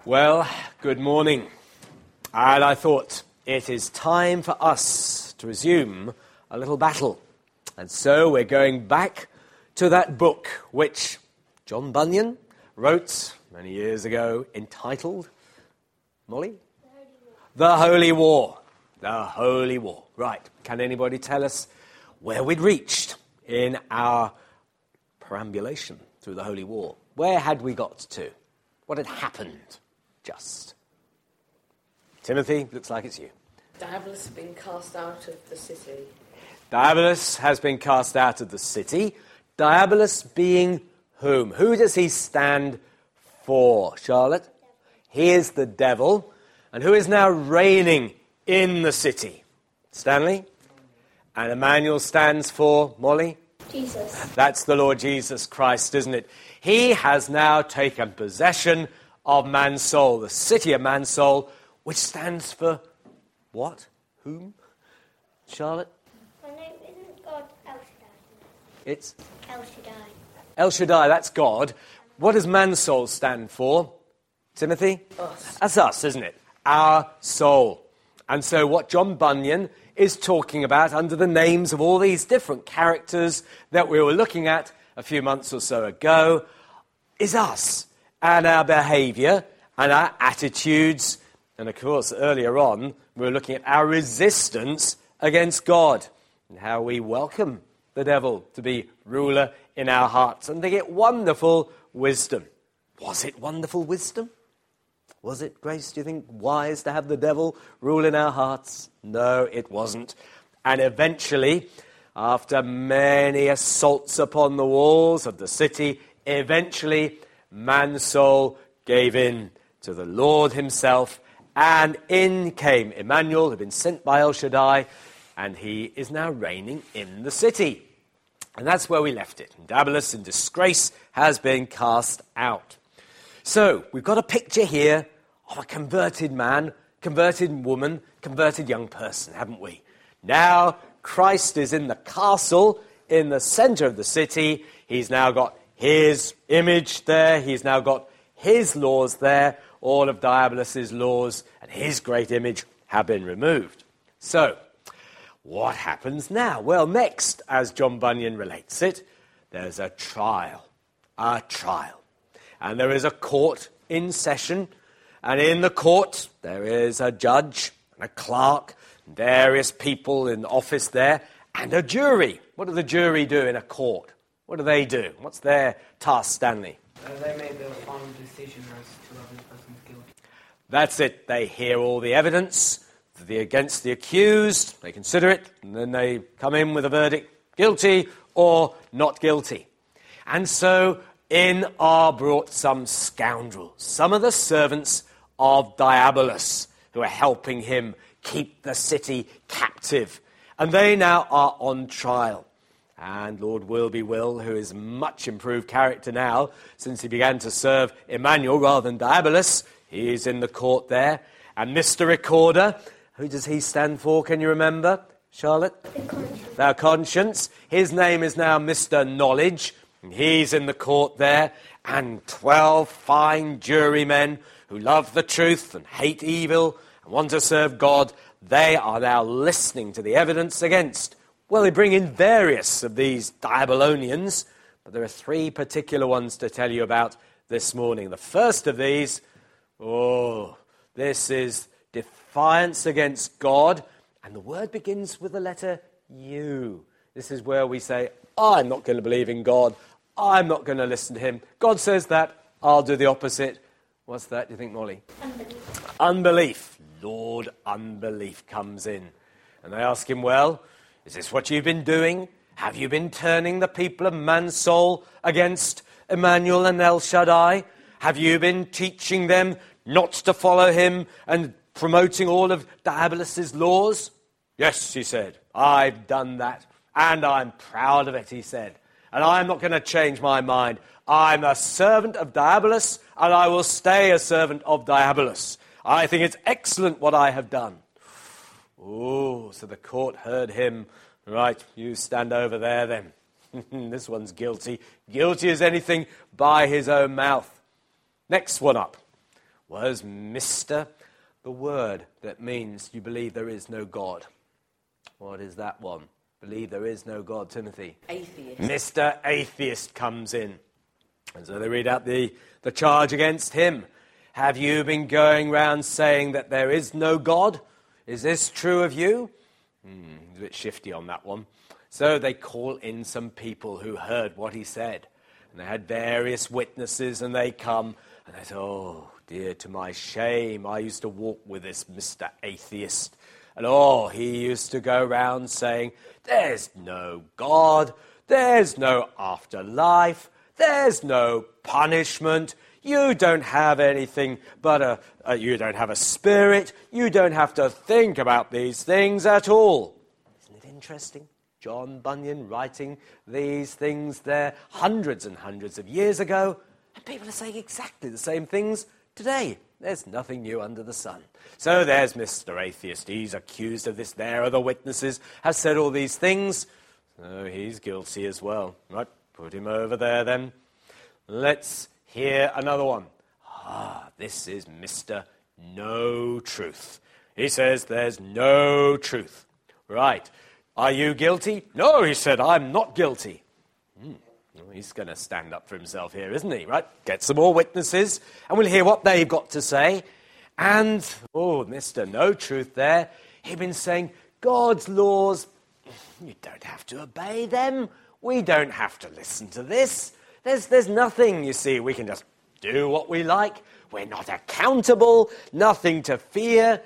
Well, good morning. And I thought it is time for us to resume a little battle. And so we're going back to that book which John Bunyan wrote many years ago entitled, Molly? The Holy War. The Holy War. Right. Can anybody tell us where we'd reached in our perambulation through the Holy War? Where had we got to? What had happened? Just. Timothy, looks like it's you. Diabolus has been cast out of the city. Diabolus has been cast out of the city. Diabolus being whom? Who does he stand for, Charlotte? He is the devil. And who is now reigning in the city? Stanley? And Emmanuel stands for, Molly? Jesus. That's the Lord Jesus Christ, isn't it? He has now taken possession of man's soul, the city of man's soul, which stands for what? Whom? Charlotte? I know, isn't God El Shaddai? It's El Shaddai. El Shaddai, that's God. What does man's soul stand for? Timothy? Us. That's us, isn't it? Our soul. And so what John Bunyan is talking about under the names of all these different characters that we were looking at a few months or so ago is us and our behaviour and our attitudes. And of course, earlier on, we were looking at our resistance against God and how we welcome the devil to be ruler in our hearts and to get wonderful wisdom. Was it wonderful wisdom? Was it, Grace, do you think, wise to have the devil rule in our hearts? No, it wasn't. And eventually, after many assaults upon the walls of the city, eventually man's soul gave in to the Lord himself, and in came Emmanuel, who had been sent by El Shaddai, and he is now reigning in the city. And that's where we left it. Diabolus in disgrace has been cast out. So, we've got a picture here of a converted man, converted woman, converted young person, haven't we? Now, Christ is in the castle, in the centre of the city. He's now got his image there. He's now got his laws there. All of Diabolus' laws and his great image have been removed. So, what happens now? Well, next, as John Bunyan relates it, there's a trial. A trial. And there is a court in session. And in the court, there is a judge and a clerk, and various people in the office there, and a jury. What do the jury do in a court? What do they do? What's their task, Stanley? They make the final decision as to whether the person's guilty. That's it. They hear all the evidence against the accused, they consider it, and then they come in with a verdict, guilty or not guilty. And so in are brought some scoundrels, some of the servants of Diabolus, who are helping him keep the city captive. And they now are on trial. And Lord Will, who is much improved character now, since he began to serve Emmanuel rather than Diabolus, he is in the court there. And Mr. Recorder, who does he stand for, can you remember, Charlotte? The conscience. Our conscience. His name is now Mr. Knowledge. And he's in the court there. And 12 fine jurymen who love the truth and hate evil and want to serve God, they are now listening to the evidence against. Well, they bring in various of these Diabolonians, but there are three particular ones to tell you about this morning. The first of these, this is defiance against God, and the word begins with the letter U. This is where we say, I'm not going to believe in God, I'm not going to listen to him. God says that, I'll do the opposite. What's that, do you think, Molly? Unbelief. Unbelief. Lord, unbelief comes in. And they ask him, well, is this what you've been doing? Have you been turning the people of man's soul against Emmanuel and El Shaddai? Have you been teaching them not to follow him and promoting all of Diabolus' laws? Yes, he said, I've done that. And I'm proud of it, he said. And I'm not going to change my mind. I'm a servant of Diabolus, and I will stay a servant of Diabolus. I think it's excellent what I have done. Oh, so the court heard him. Right, you stand over there then. This one's guilty. Guilty as anything by his own mouth. Next one up. was Mr. The word that means you believe there is no God. What is that one? Believe there is no God, Timothy. Atheist. Mr. Atheist comes in. And so they read out the charge against him. Have you been going round saying that there is no God? Is this true of you? He's a bit shifty on that one. So they call in some people who heard what he said. And they had various witnesses, and they come, and they say, oh, dear, to my shame, I used to walk with this Mr. Atheist. And he used to go round saying, there's no God, there's no afterlife, there's no punishment, you don't have anything but you don't have a spirit, you don't have to think about these things at all. Isn't it interesting? John Bunyan writing these things there hundreds and hundreds of years ago, and people are saying exactly the same things today. There's nothing new under the sun. So there's Mr. Atheist. He's accused of this. There are the witnesses have said all these things. So he's guilty as well. Right, put him over there then. Let's hear another one. This is Mr. No Truth. He says there's no truth. Right. Are you guilty? No, he said, I'm not guilty. He's going to stand up for himself here, isn't he? Right? Get some more witnesses, and we'll hear what they've got to say. And, Mr. No Truth there, he'd been saying, God's laws, you don't have to obey them. We don't have to listen to this. There's nothing, you see. We can just do what we like. We're not accountable. Nothing to fear.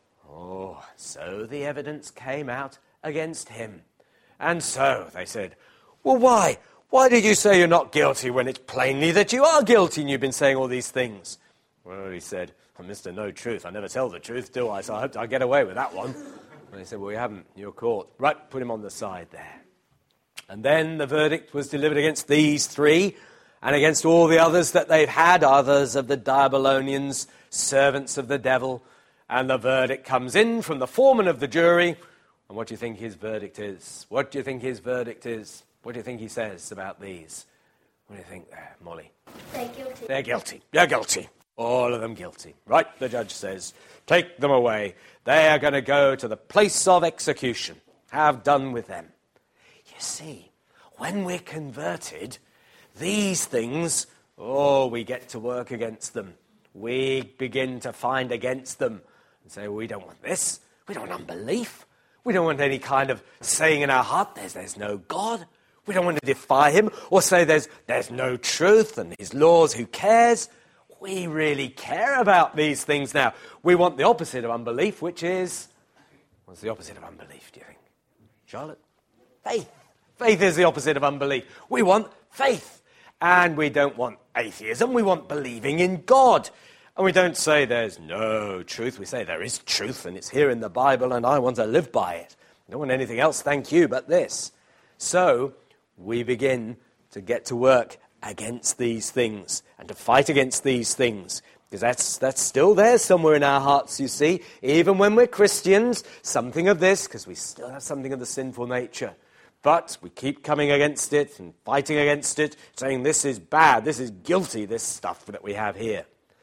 So the evidence came out against him. And so they said, well, why? Why did you say you're not guilty when it's plainly that you are guilty and you've been saying all these things? Well, he said, Mr. No Truth, I never tell the truth, do I? So I hope I get away with that one. And they said, well, you haven't. You're caught. Right, put him on the side there. And then the verdict was delivered against these three and against all the others that they've had, others of the Diabolonians, servants of the devil. And the verdict comes in from the foreman of the jury. And what do you think his verdict is? What do you think his verdict is? What do you think he says about these? What do you think there, Molly? They're guilty. They're guilty. They're guilty. All of them guilty. Right, the judge says, take them away. They are going to go to the place of execution. Have done with them. You see, when we're converted, these things, we get to work against them. We begin to find against them and say, we don't want this. We don't want unbelief. We don't want any kind of saying in our heart, there's no God. We don't want to defy him or say there's no truth and his laws, who cares? We really care about these things now. We want the opposite of unbelief, which is... What's the opposite of unbelief, do you think? Charlotte? Faith. Faith is the opposite of unbelief. We want faith. And we don't want atheism. We want believing in God. And we don't say there's no truth. We say there is truth and it's here in the Bible and I want to live by it. I don't want anything else, thank you, but this. So we begin to get to work against these things and to fight against these things. Because that's still there somewhere in our hearts, you see. Even when we're Christians, something of this, because we still have something of the sinful nature. But we keep coming against it and fighting against it, saying this is bad, this is guilty, this stuff that we have here.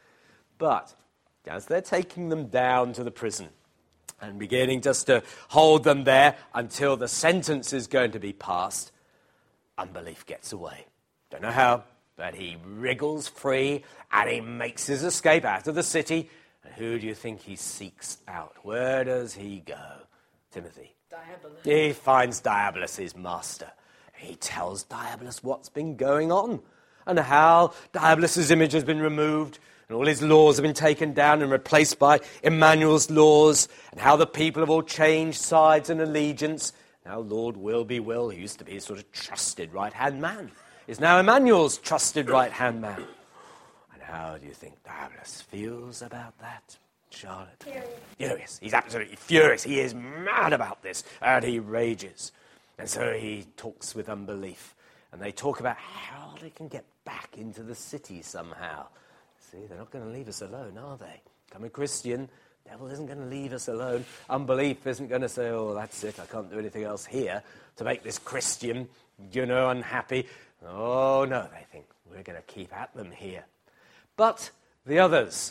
But as they're taking them down to the prison and beginning just to hold them there until the sentence is going to be passed, unbelief gets away. Don't know how, but he wriggles free and he makes his escape out of the city. And who do you think he seeks out? Where does he go? Timothy. Diabolus. He finds Diabolus, his master. He tells Diabolus what's been going on and how Diabolus' image has been removed and all his laws have been taken down and replaced by Emmanuel's laws, and how the people have all changed sides and allegiance. Now Lord Will, who used to be his sort of trusted right-hand man, is now Emmanuel's trusted right-hand man. And how do you think Diabolus feels about that, Charlotte? Furious. He's absolutely furious. He is mad about this, and he rages. And so he talks with unbelief, and they talk about how they can get back into the city somehow. See, they're not going to leave us alone, are they? Become a Christian, the devil isn't going to leave us alone. Unbelief isn't going to say, that's it, I can't do anything else here to make this Christian, unhappy. Oh, no, they think, we're going to keep at them here. But the others,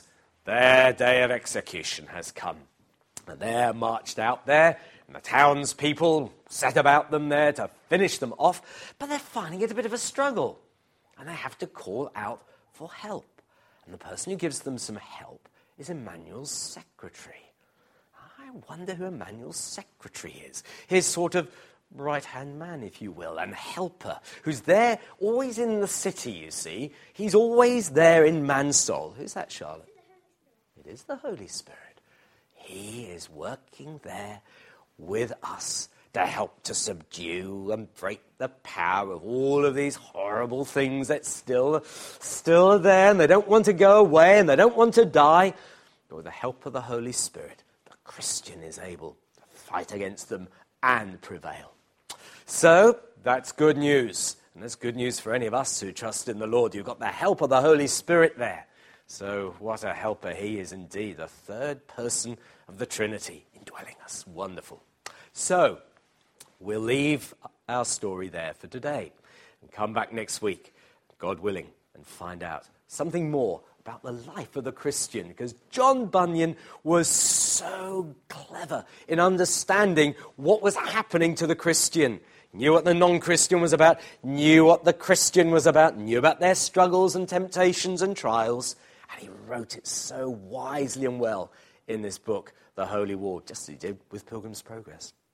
Their day of execution has come. And they're marched out there, and the townspeople set about them there to finish them off, but they're finding it a bit of a struggle. And they have to call out for help. And the person who gives them some help is Emmanuel's secretary. I wonder who Emmanuel's secretary is. His sort of right-hand man, if you will, and helper, who's there always in the city, you see. He's always there in man's soul. Who's that, Charlotte? It is the Holy Spirit. He is working there with us to help to subdue and break the power of all of these horrible things that still are there, and they don't want to go away, and they don't want to die. But with the help of the Holy Spirit, the Christian is able to fight against them and prevail. So, that's good news. And that's good news for any of us who trust in the Lord. You've got the help of the Holy Spirit there. So, what a helper he is indeed, the third person of the Trinity indwelling us. Wonderful. So, we'll leave our story there for today and come back next week, God willing, and find out something more about the life of the Christian, because John Bunyan was so clever in understanding what was happening to the Christian. Knew what the non-Christian was about, knew what the Christian was about, knew about their struggles and temptations and trials, and he wrote it so wisely and well in this book, The Holy War, just as he did with Pilgrim's Progress.